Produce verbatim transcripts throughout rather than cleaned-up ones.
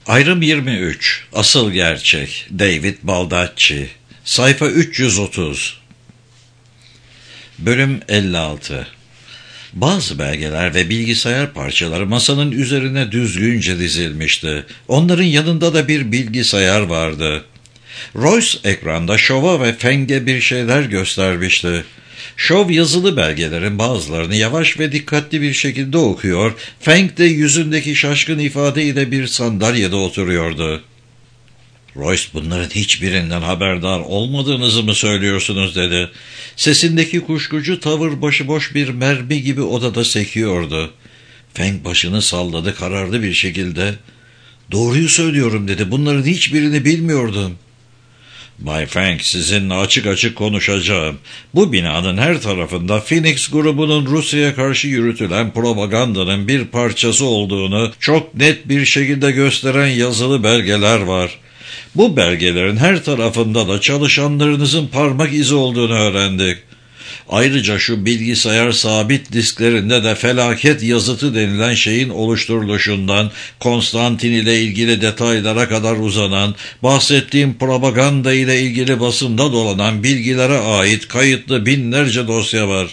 Ayrım yirmi üç. Asıl gerçek. David Baldacci. Sayfa üç yüz otuz. Bölüm elli altı. Bazı belgeler ve bilgisayar parçaları masanın üzerine düzgünce dizilmişti. Onların yanında da bir bilgisayar vardı. Royce ekranda Chauve'a ve Feng'e bir şeyler göstermişti. Chauve yazılı belgelerin bazılarını yavaş ve dikkatli bir şekilde okuyor, Feng de yüzündeki şaşkın ifadeyle bir sandalyede oturuyordu. Royce, bunların hiçbirinden haberdar olmadığınızı mı söylüyorsunuz dedi. Sesindeki kuşkucu tavır başıboş bir mermi gibi odada sekiyordu. Feng başını salladı kararlı bir şekilde. Doğruyu söylüyorum dedi, bunların hiçbirini bilmiyordum. Bay Feng, sizinle açık açık konuşacağım. Bu binanın her tarafında Phoenix grubunun Rusya'ya karşı yürütülen propagandanın bir parçası olduğunu çok net bir şekilde gösteren yazılı belgeler var. Bu belgelerin her tarafında da çalışanlarınızın parmak izi olduğunu öğrendik. Ayrıca şu bilgisayar sabit disklerinde de felaket yazıtı denilen şeyin oluşturuluşundan Konstantin ile ilgili detaylara kadar uzanan, bahsettiğim propaganda ile ilgili basında dolanan bilgilere ait kayıtlı binlerce dosya var.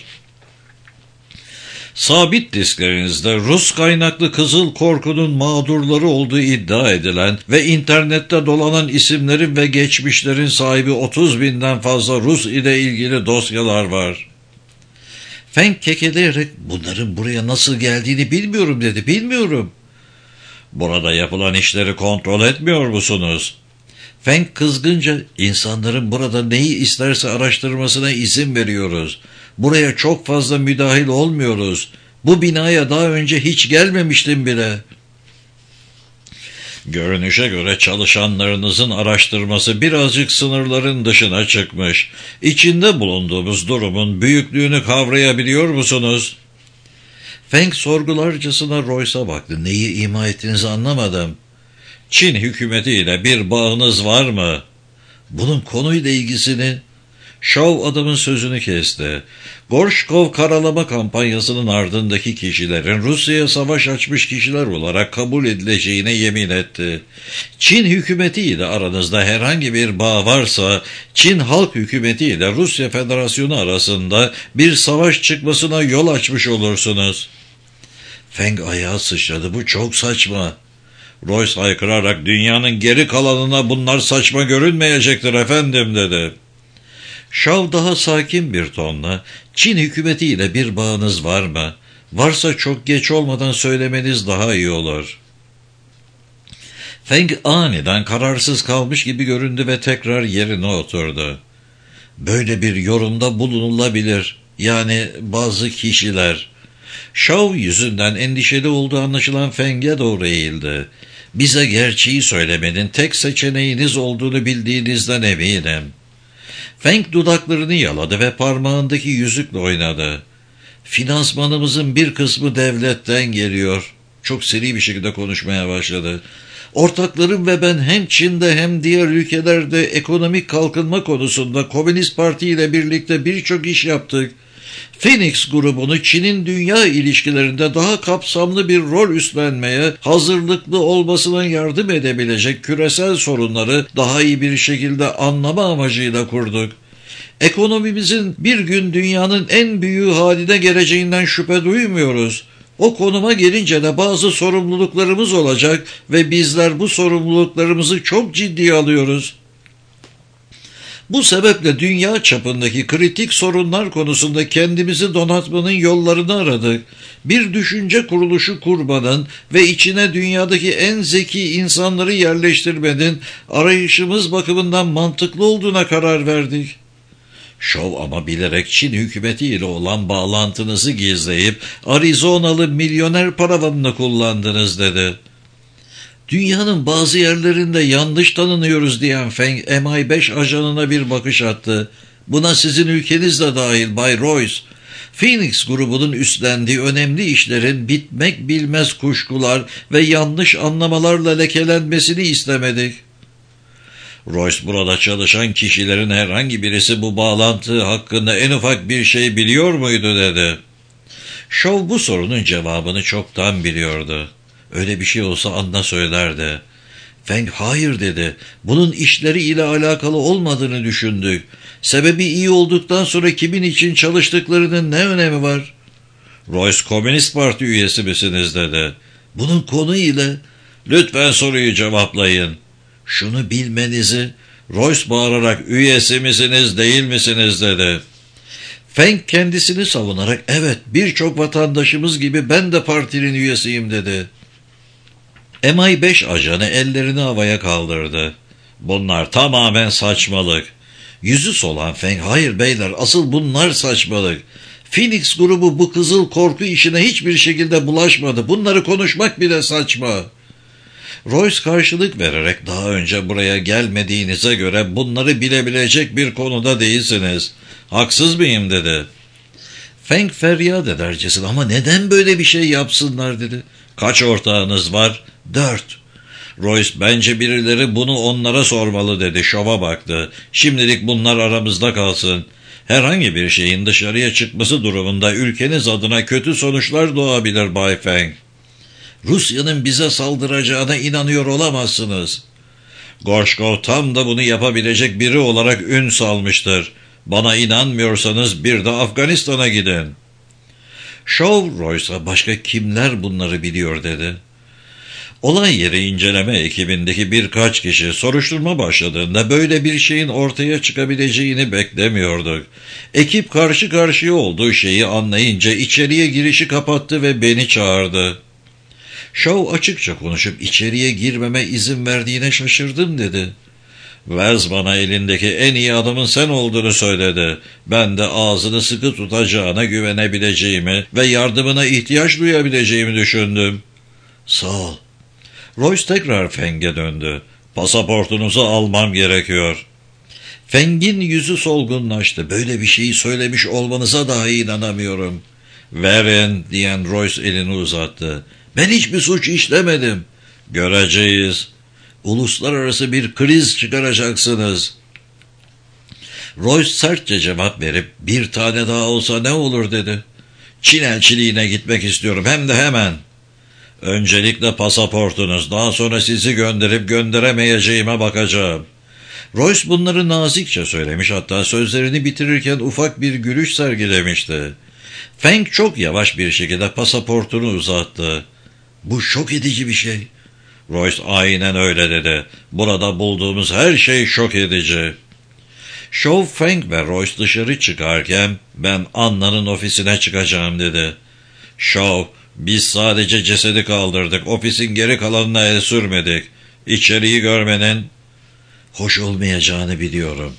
Sabit disklerinizde Rus kaynaklı Kızıl Korku'nun mağdurları olduğu iddia edilen ve internette dolanan isimlerin ve geçmişlerin sahibi otuz binden fazla Rus ile ilgili dosyalar var. Feng kekeleyerek bunların buraya nasıl geldiğini bilmiyorum dedi, bilmiyorum. Burada yapılan işleri kontrol etmiyor musunuz? Feng kızgınca insanların burada neyi isterse araştırmasına izin veriyoruz. Buraya çok fazla müdahil olmuyoruz. Bu binaya daha önce hiç gelmemiştim bile. Görünüşe göre çalışanlarınızın araştırması birazcık sınırların dışına çıkmış. İçinde bulunduğumuz durumun büyüklüğünü kavrayabiliyor musunuz? Feng sorgularcasına Royce'a baktı. Neyi ima ettiğinizi anlamadım. Çin hükümetiyle bir bağınız var mı? Bunun konuyla ilgisini... Chauve adamın sözünü kesti. Gorshkov karalama kampanyasının ardındaki kişilerin Rusya'ya savaş açmış kişiler olarak kabul edileceğine yemin etti. Çin hükümetiyle aranızda herhangi bir bağ varsa, Çin halk hükümetiyle Rusya Federasyonu arasında bir savaş çıkmasına yol açmış olursunuz. Feng ayağa sıçradı. Bu çok saçma. Royce haykırarak dünyanın geri kalanına bunlar saçma görünmeyecektir efendim dedi. Chauve daha sakin bir tonla, Çin hükümetiyle bir bağınız var mı? Varsa çok geç olmadan söylemeniz daha iyi olur. Feng aniden kararsız kalmış gibi göründü ve tekrar yerine oturdu. Böyle bir yorumda bulunulabilir, yani bazı kişiler. Chauve yüzünden endişeli olduğu anlaşılan Feng'e doğru eğildi. Bize gerçeği söylemenin tek seçeneğiniz olduğunu bildiğinizden eminim. Feng dudaklarını yaladı ve parmağındaki yüzükle oynadı. Finansmanımızın bir kısmı devletten geliyor. Çok seri bir şekilde konuşmaya başladı. Ortaklarım ve ben hem Çin'de hem diğer ülkelerde ekonomik kalkınma konusunda Komünist Parti ile birlikte birçok iş yaptık. Phoenix grubunu Çin'in dünya ilişkilerinde daha kapsamlı bir rol üstlenmeye hazırlıklı olmasına yardım edebilecek küresel sorunları daha iyi bir şekilde anlama amacıyla kurduk. Ekonomimizin bir gün dünyanın en büyüğü haline geleceğinden şüphe duymuyoruz. O konuma gelince de bazı sorumluluklarımız olacak ve bizler bu sorumluluklarımızı çok ciddiye alıyoruz. Bu sebeple dünya çapındaki kritik sorunlar konusunda kendimizi donatmanın yollarını aradık. Bir düşünce kuruluşu kurmanın ve içine dünyadaki en zeki insanları yerleştirmenin arayışımız bakımından mantıklı olduğuna karar verdik. Chauve ama bilerek Çin hükümetiyle olan bağlantınızı gizleyip Arizonalı milyoner paravanını kullandınız dedi. Dünyanın bazı yerlerinde yanlış tanınıyoruz diyen Feng M I beş ajanına bir bakış attı. Buna sizin ülkeniz de dahil Bay Royce. Phoenix grubunun üstlendiği önemli işlerin bitmek bilmez kuşkular ve yanlış anlamalarla lekelenmesini istemedik. Royce, burada çalışan kişilerin herhangi birisi bu bağlantı hakkında en ufak bir şey biliyor muydu dedi. Chauve bu sorunun cevabını çoktan biliyordu. Öyle bir şey olsa anla söylerdi. Feng hayır dedi. Bunun işleri ile alakalı olmadığını düşündük. Sebebi iyi olduktan sonra kimin için çalıştıklarının ne önemi var? Royce Komünist Parti üyesi misiniz dedi. Bunun konu ile lütfen soruyu cevaplayın. Şunu bilmenizi, Royce bağırarak üyesi misiniz değil misiniz dedi. Feng kendisini savunarak evet birçok vatandaşımız gibi ben de partinin üyesiyim dedi. M I beş ajanı ellerini havaya kaldırdı. Bunlar tamamen saçmalık. Yüzü solan Feng hayır beyler asıl bunlar saçmalık. Phoenix grubu bu kızıl korku işine hiçbir şekilde bulaşmadı. Bunları konuşmak bile saçma. Royce karşılık vererek daha önce buraya gelmediğinize göre bunları bilebilecek bir konuda değilsiniz. Haksız mıyım dedi. Feng feryat edercesine ama neden böyle bir şey yapsınlar dedi. Kaç ortağınız var? Dört. Royce bence birileri bunu onlara sormalı dedi. Şova baktı. Şimdilik bunlar aramızda kalsın. Herhangi bir şeyin dışarıya çıkması durumunda ülkeniz adına kötü sonuçlar doğabilir Bay Feng. Rusya'nın bize saldıracağına inanıyor olamazsınız. Gorshkov tam da bunu yapabilecek biri olarak ün salmıştır. Bana inanmıyorsanız bir de Afganistan'a gidin. Shaw Royce'a başka kimler bunları biliyor dedi. Olay yeri inceleme ekibindeki birkaç kişi soruşturma başladığında böyle bir şeyin ortaya çıkabileceğini beklemiyorduk. Ekip karşı karşıya olduğu şeyi anlayınca içeriye girişi kapattı ve beni çağırdı. Shaw açıkça konuşup içeriye girmeme izin verdiğine şaşırdım dedi. Welles bana elindeki en iyi adamın sen olduğunu söyledi. Ben de ağzını sıkı tutacağına güvenebileceğimi ve yardımına ihtiyaç duyabileceğimi düşündüm. Sağ ol. Royce tekrar Feng'e döndü. Pasaportunuzu almam gerekiyor. Feng'in yüzü solgunlaştı. Böyle bir şeyi söylemiş olmanıza dahi inanamıyorum. Verin diyen Royce elini uzattı. Ben hiçbir suç işlemedim. Göreceğiz. Uluslararası bir kriz çıkaracaksınız. Royce sertçe cevap verip bir tane daha olsa ne olur dedi. Çin elçiliğine gitmek istiyorum hem de hemen. Öncelikle pasaportunuz, daha sonra sizi gönderip gönderemeyeceğime bakacağım. Royce bunları nazikçe söylemiş, hatta sözlerini bitirirken ufak bir gülüş sergilemişti. Feng çok yavaş bir şekilde pasaportunu uzattı. Bu şok edici bir şey. Royce aynen öyle dedi. Burada bulduğumuz her şey şok edici. Shaw, Feng ve Royce dışarı çıkarken ben Anna'nın ofisine çıkacağım dedi. Shaw, biz sadece cesedi kaldırdık. Ofisin geri kalanına el sürmedik. İçeriği görmenin hoş olmayacağını biliyorum.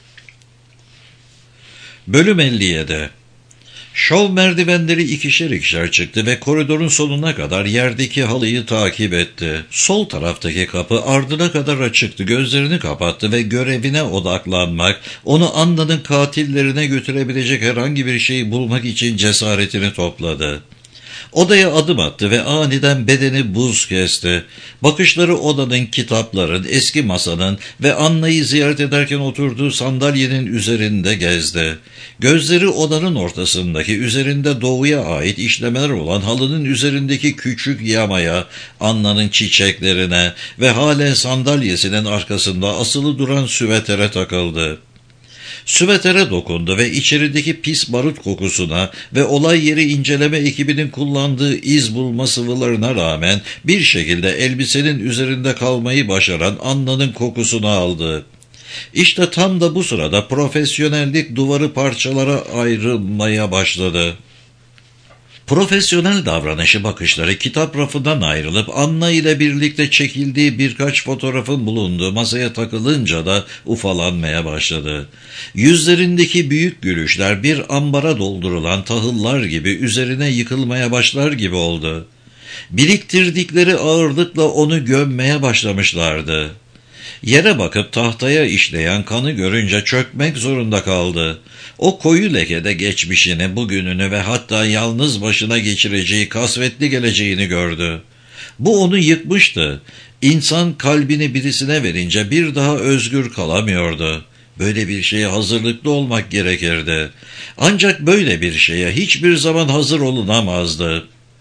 Bölüm elli yedi. Shaw merdivenleri ikişer ikişer çıktı ve koridorun sonuna kadar yerdeki halıyı takip etti. Sol taraftaki kapı ardına kadar açıktı. Gözlerini kapattı ve görevine odaklanmak, onu Anna'nın katillerine götürebilecek herhangi bir şeyi bulmak için cesaretini topladı. Odaya adım attı ve aniden bedeni buz kesti. Bakışları odanın, kitapların, eski masanın ve Anna'yı ziyaret ederken oturduğu sandalyenin üzerinde gezdi. Gözleri odanın ortasındaki, üzerinde doğuya ait işlemeler olan halının üzerindeki küçük yamaya, Anna'nın çiçeklerine ve halen sandalyesinin arkasında asılı duran süvetere takıldı. Süvetere dokundu ve içerideki pis barut kokusuna ve olay yeri inceleme ekibinin kullandığı iz bulma sıvılarına rağmen bir şekilde elbisenin üzerinde kalmayı başaran Anna'nın kokusunu aldı. İşte tam da bu sırada profesyonellik duvarı parçalara ayrılmaya başladı. Profesyonel davranışı bakışları kitap rafından ayrılıp Anna ile birlikte çekildiği birkaç fotoğrafın bulunduğu masaya takılınca da ufalanmaya başladı. Yüzlerindeki büyük gülüşler bir ambara doldurulan tahıllar gibi üzerine yıkılmaya başlar gibi oldu. Biriktirdikleri ağırlıkla onu gömmeye başlamışlardı. Yere bakıp tahtaya işleyen kanı görünce çökmek zorunda kaldı. O koyu lekede geçmişini, bugününü ve hatta yalnız başına geçireceği kasvetli geleceğini gördü. Bu onu yıkmıştı. İnsan kalbini birisine verince bir daha özgür kalamıyordu. Böyle bir şeye hazırlıklı olmak gerekirdi. Ancak böyle bir şeye hiçbir zaman hazır olunamazdı.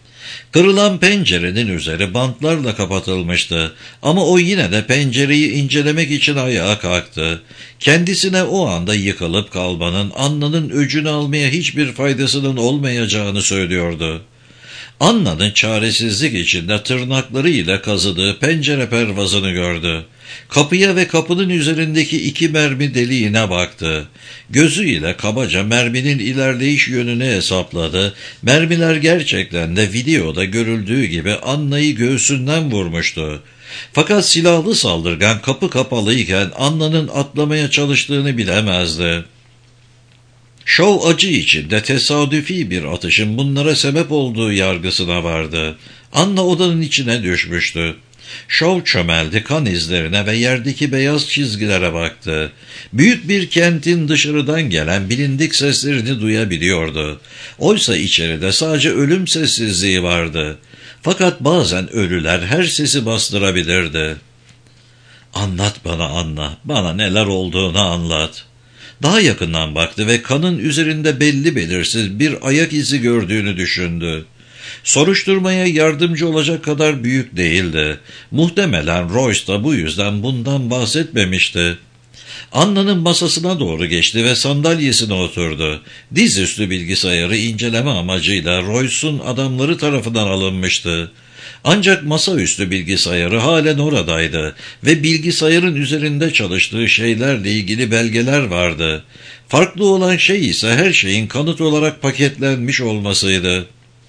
Kırılan pencerenin üzeri bantlarla kapatılmıştı ama o yine de pencereyi incelemek için ayağa kalktı. Kendisine o anda yıkılıp kalmanın Anna'nın öcünü almaya hiçbir faydasının olmayacağını söylüyordu. Anna'nın çaresizlik içinde tırnaklarıyla kazıdığı pencere pervazını gördü. Kapıya ve kapının üzerindeki iki mermi deliğine baktı. Gözüyle kabaca merminin ilerleyiş yönünü hesapladı. Mermiler gerçekten de videoda görüldüğü gibi Anna'yı göğsünden vurmuştu. Fakat silahlı saldırgan kapı kapalıyken Anna'nın atlamaya çalıştığını bilemezdi. Shaw acı içinde tesadüfi bir atışın bunlara sebep olduğu yargısına vardı. Anna odanın içine düşmüştü. Shaw çömeldi, kan izlerine ve yerdeki beyaz çizgilere baktı. Büyük bir kentin dışarıdan gelen bilindik seslerini duyabiliyordu. Oysa içeride sadece ölüm sessizliği vardı. Fakat bazen ölüler her sesi bastırabilirdi. "Anlat bana Anna, bana neler olduğunu anlat." Daha yakından baktı ve kanın üzerinde belli belirsiz bir ayak izi gördüğünü düşündü. Soruşturmaya yardımcı olacak kadar büyük değildi. Muhtemelen Royce da bu yüzden bundan bahsetmemişti. Anna'nın masasına doğru geçti ve sandalyesine oturdu. Dizüstü bilgisayarı inceleme amacıyla Royce'un adamları tarafından alınmıştı. Ancak masaüstü bilgisayarı halen oradaydı ve bilgisayarın üzerinde çalıştığı şeylerle ilgili belgeler vardı. Farklı olan şey ise her şeyin kanıt olarak paketlenmiş olmasıydı.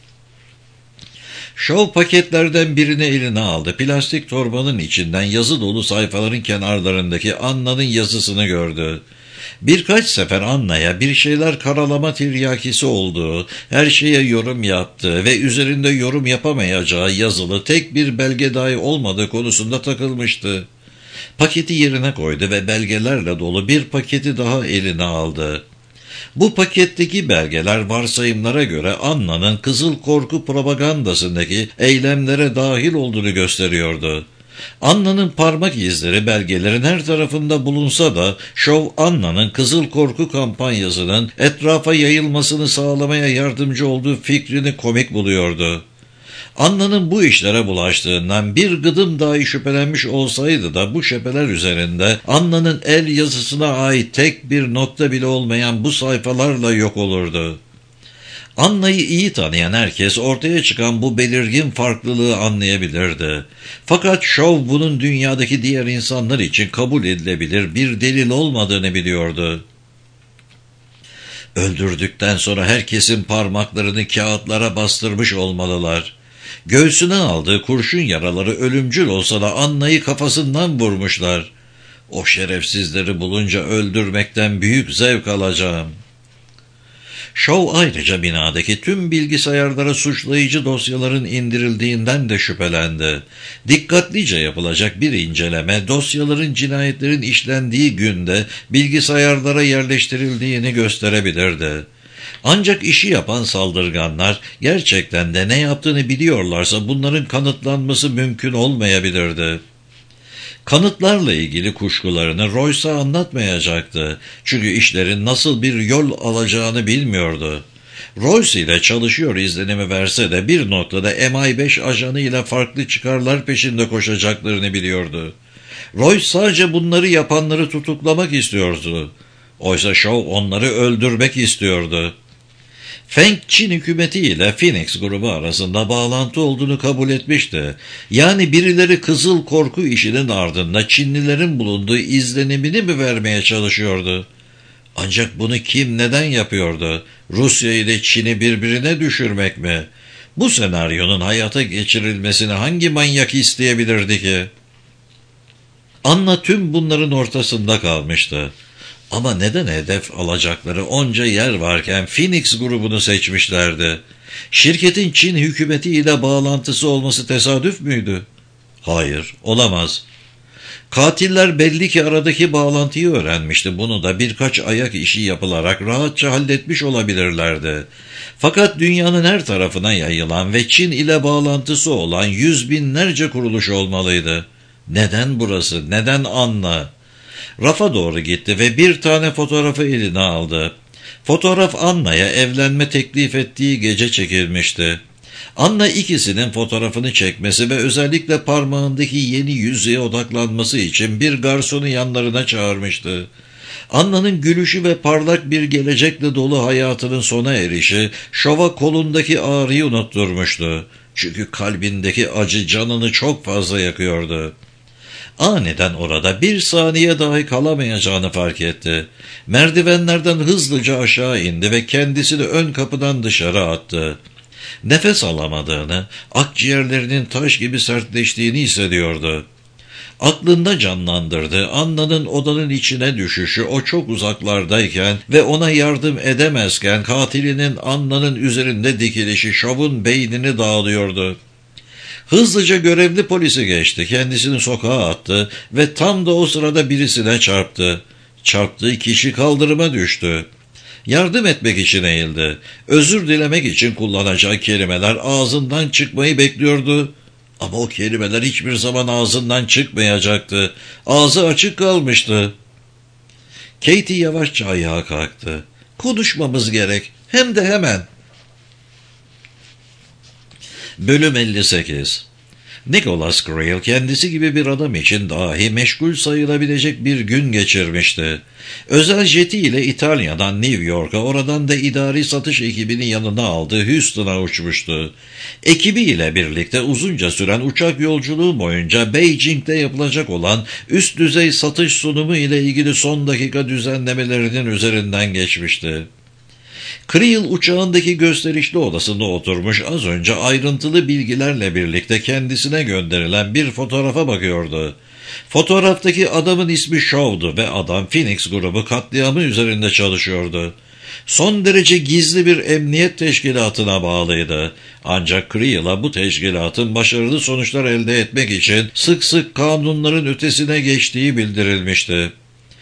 Shaw paketlerden birini eline aldı. Plastik torbanın içinden yazı dolu sayfaların kenarlarındaki Anna'nın yazısını gördü. Birkaç sefer Anna'ya bir şeyler karalama tiryakisi olduğu, her şeye yorum yaptığı ve üzerinde yorum yapamayacağı yazılı tek bir belge dahi olmadığı konusunda takılmıştı. Paketi yerine koydu ve belgelerle dolu bir paketi daha eline aldı. Bu paketteki belgeler varsayımlara göre Anna'nın Kızıl Korku propagandasındaki eylemlere dahil olduğunu gösteriyordu. Anna'nın parmak izleri belgelerin her tarafında bulunsa da Shaw Anna'nın Kızıl Korku kampanyasının etrafa yayılmasını sağlamaya yardımcı olduğu fikrini komik buluyordu. Anna'nın bu işlere bulaştığından bir gıdım dahi şüphelenmiş olsaydı da bu şüpheler üzerinde Anna'nın el yazısına ait tek bir nokta bile olmayan bu sayfalarla yok olurdu. Anna'yı iyi tanıyan herkes ortaya çıkan bu belirgin farklılığı anlayabilirdi. Fakat Shaw bunun dünyadaki diğer insanlar için kabul edilebilir bir delil olmadığını biliyordu. Öldürdükten sonra herkesin parmaklarını kağıtlara bastırmış olmalılar. Göğsüne aldığı kurşun yaraları ölümcül olsa da Anna'yı kafasından vurmuşlar. O şerefsizleri bulunca öldürmekten büyük zevk alacağım. Shaw ayrıca binadaki tüm bilgisayarlara suçlayıcı dosyaların indirildiğinden de şüphelendi. Dikkatlice yapılacak bir inceleme dosyaların cinayetlerin işlendiği günde bilgisayarlara yerleştirildiğini gösterebilirdi. Ancak işi yapan saldırganlar gerçekten de ne yaptığını biliyorlarsa bunların kanıtlanması mümkün olmayabilirdi. Kanıtlarla ilgili kuşkularını Royce'a anlatmayacaktı. Çünkü işlerin nasıl bir yol alacağını bilmiyordu. Royce ile çalışıyor izlenimi verse de bir noktada M I beş ajanı ile farklı çıkarlar peşinde koşacaklarını biliyordu. Royce sadece bunları yapanları tutuklamak istiyordu. Oysa Shaw onları öldürmek istiyordu. Feng Çin hükümeti ile Phoenix grubu arasında bağlantı olduğunu kabul etmişti. Yani birileri Kızıl Korku işinin ardında Çinlilerin bulunduğu izlenimini mi vermeye çalışıyordu? Ancak bunu kim neden yapıyordu? Rusya ile Çin'i birbirine düşürmek mi? Bu senaryonun hayata geçirilmesini hangi manyak isteyebilirdi ki? Anna tüm bunların ortasında kalmıştı. Ama neden hedef alacakları onca yer varken Phoenix grubunu seçmişlerdi? Şirketin Çin hükümetiyle bağlantısı olması tesadüf müydü? Hayır, olamaz. Katiller belli ki aradaki bağlantıyı öğrenmişti. Bunu da birkaç ayak işi yapılarak rahatça halletmiş olabilirlerdi. Fakat dünyanın her tarafına yayılan ve Çin ile bağlantısı olan yüz binlerce kuruluş olmalıydı. Neden burası? Neden Anna? Rafa doğru gitti ve bir tane fotoğrafı eline aldı. Fotoğraf Anna'ya evlenme teklif ettiği gece çekilmişti. Anna ikisinin fotoğrafını çekmesi ve özellikle parmağındaki yeni yüzüğe odaklanması için bir garsonu yanlarına çağırmıştı. Anna'nın gülüşü ve parlak bir gelecekle dolu hayatının sona erişi, şova kolundaki ağrıyı unutturmuştu. Çünkü kalbindeki acı canını çok fazla yakıyordu. Aniden orada bir saniye dahi kalamayacağını fark etti. Merdivenlerden hızlıca aşağı indi ve kendisini ön kapıdan dışarı attı. Nefes alamadığını, akciğerlerinin taş gibi sertleştiğini hissediyordu. Aklında canlandırdı. Anna'nın odanın içine düşüşü o çok uzaklardayken ve ona yardım edemezken katilinin Anna'nın üzerinde dikilişi şovun beynini dağılıyordu. Hızlıca görevli polisi geçti, kendisini sokağa attı ve tam da o sırada birisine çarptı. Çarptığı kişi kaldırıma düştü. Yardım etmek için eğildi. Özür dilemek için kullanacağı kelimeler ağzından çıkmayı bekliyordu. Ama o kelimeler hiçbir zaman ağzından çıkmayacaktı. Ağzı açık kalmıştı. Katie yavaşça ayağa kalktı. "Konuşmamız gerek. Hem de hemen." Bölüm elli sekiz. Nicholas Creel kendisi gibi bir adam için dahi meşgul sayılabilecek bir gün geçirmişti. Özel jeti ile İtalya'dan New York'a, oradan da idari satış ekibini yanına aldı, Houston'a uçmuştu. Ekibi ile birlikte uzunca süren uçak yolculuğu boyunca Beijing'de yapılacak olan üst düzey satış sunumu ile ilgili son dakika düzenlemelerinin üzerinden geçmişti. Creel uçağındaki gösterişli odasında oturmuş, az önce ayrıntılı bilgilerle birlikte kendisine gönderilen bir fotoğrafa bakıyordu. Fotoğraftaki adamın ismi Shaw'du ve adam Phoenix grubu katliamı üzerinde çalışıyordu. Son derece gizli bir emniyet teşkilatına bağlıydı. Ancak Creel'a bu teşkilatın başarılı sonuçlar elde etmek için sık sık kanunların ötesine geçtiği bildirilmişti.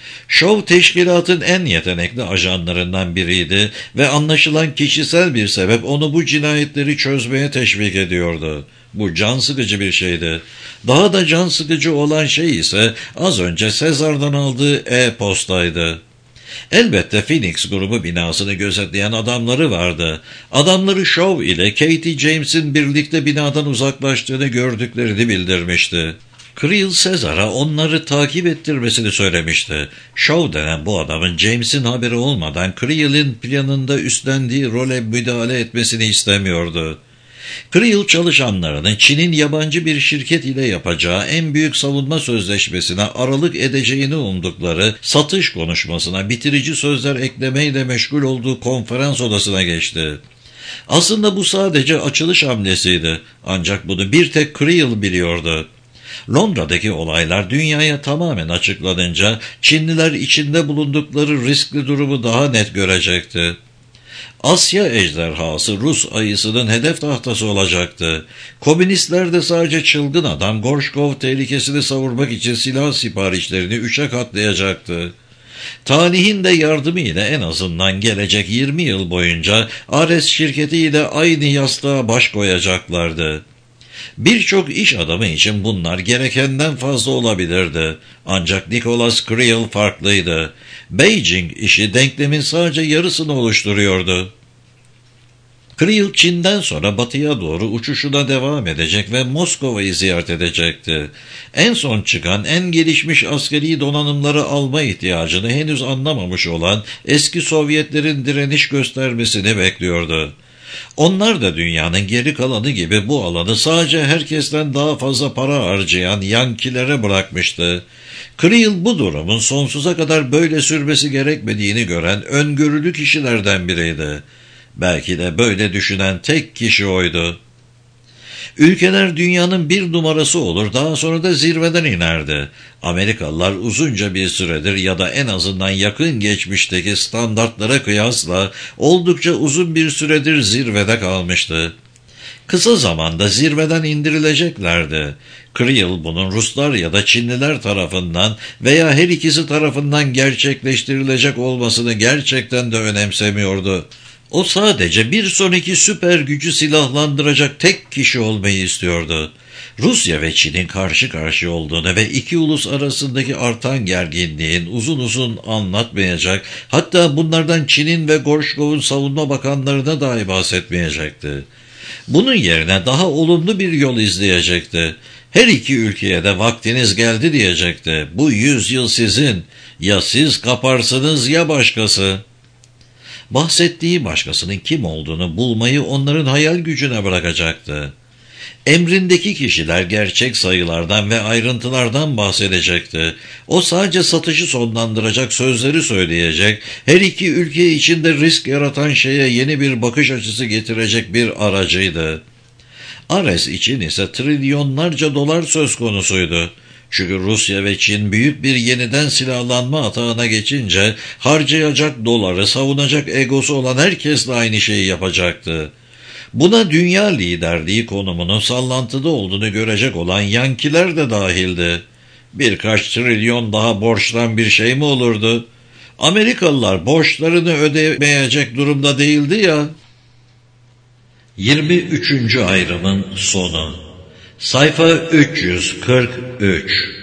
Shaw teşkilatın en yetenekli ajanlarından biriydi ve anlaşılan kişisel bir sebep onu bu cinayetleri çözmeye teşvik ediyordu. Bu can sıkıcı bir şeydi. Daha da can sıkıcı olan şey ise az önce Sezar'dan aldığı e-postaydı. Elbette Phoenix grubu binasını gözetleyen adamları vardı. Adamları Shaw ile Katie James'in birlikte binadan uzaklaştığını gördüklerini bildirmişti. Creel Sezar'a onları takip ettirmesini söylemişti. Shaw denen bu adamın James'in haberi olmadan Creel'in planında üstlendiği role müdahale etmesini istemiyordu. Creel çalışanlarının Çin'in yabancı bir şirket ile yapacağı en büyük savunma sözleşmesine aralık edeceğini umdukları satış konuşmasına bitirici sözler eklemeyle meşgul olduğu konferans odasına geçti. Aslında bu sadece açılış hamlesiydi. Ancak bunu bir tek Creel biliyordu. Londra'daki olaylar dünyaya tamamen açıklanınca Çinliler içinde bulundukları riskli durumu daha net görecekti. Asya ejderhası Rus ayısının hedef tahtası olacaktı. Komünistler de sadece çılgın adam Gorshkov tehlikesini savurmak için silah siparişlerini üçe katlayacaktı. Talihin de yardımı ile en azından gelecek yirmi yıl boyunca Ares şirketiyle aynı yastığa baş koyacaklardı. Birçok iş adamı için bunlar gerekenden fazla olabilirdi. Ancak Nicholas Creel farklıydı. Beijing işi denklemin sadece yarısını oluşturuyordu. Creel Çin'den sonra batıya doğru uçuşuna devam edecek ve Moskova'yı ziyaret edecekti. En son çıkan en gelişmiş askeri donanımları alma ihtiyacını henüz anlamamış olan eski Sovyetlerin direniş göstermesini bekliyordu. Onlar da dünyanın geri kalanı gibi bu alanı sadece herkesten daha fazla para harcayan Yankilere bırakmıştı. Creel bu durumun sonsuza kadar böyle sürmesi gerekmediğini gören öngörülü kişilerden biriydi. Belki de böyle düşünen tek kişi oydu. Ülkeler dünyanın bir numarası olur, daha sonra da zirveden inerdi. Amerikalılar uzunca bir süredir ya da en azından yakın geçmişteki standartlara kıyasla oldukça uzun bir süredir zirvede kalmıştı. Kısa zamanda zirveden indirileceklerdi. Creel bunun Ruslar ya da Çinliler tarafından veya her ikisi tarafından gerçekleştirilecek olmasını gerçekten de önemsemiyordu. O sadece bir sonraki süper gücü silahlandıracak tek kişi olmayı istiyordu. Rusya ve Çin'in karşı karşıya olduğunu ve iki ulus arasındaki artan gerginliğin uzun uzun anlatmayacak, hatta bunlardan Çin'in ve Gorshkov'un savunma bakanlarına dahi bahsetmeyecekti. Bunun yerine daha olumlu bir yol izleyecekti. Her iki ülkeye de vaktiniz geldi diyecekti. Bu yüzyıl sizin. Ya siz kaparsınız ya başkası. Bahsettiği başkasının kim olduğunu bulmayı onların hayal gücüne bırakacaktı. Emrindeki kişiler gerçek sayılardan ve ayrıntılardan bahsedecekti. O sadece satışı sonlandıracak sözleri söyleyecek, her iki ülke içinde risk yaratan şeye yeni bir bakış açısı getirecek bir aracıydı. Ares için ise trilyonlarca dolar söz konusuydu. Çünkü Rusya ve Çin büyük bir yeniden silahlanma atağına geçince harcayacak doları savunacak egosu olan herkesle aynı şeyi yapacaktı. Buna dünya liderliği konumunun sallantıda olduğunu görecek olan Yankiler de dahildi. Birkaç trilyon daha borçtan bir şey mi olurdu? Amerikalılar borçlarını ödemeyecek durumda değildi ya. yirmi üçüncü ayrımın sonu. Sayfa üç yüz kırk üç.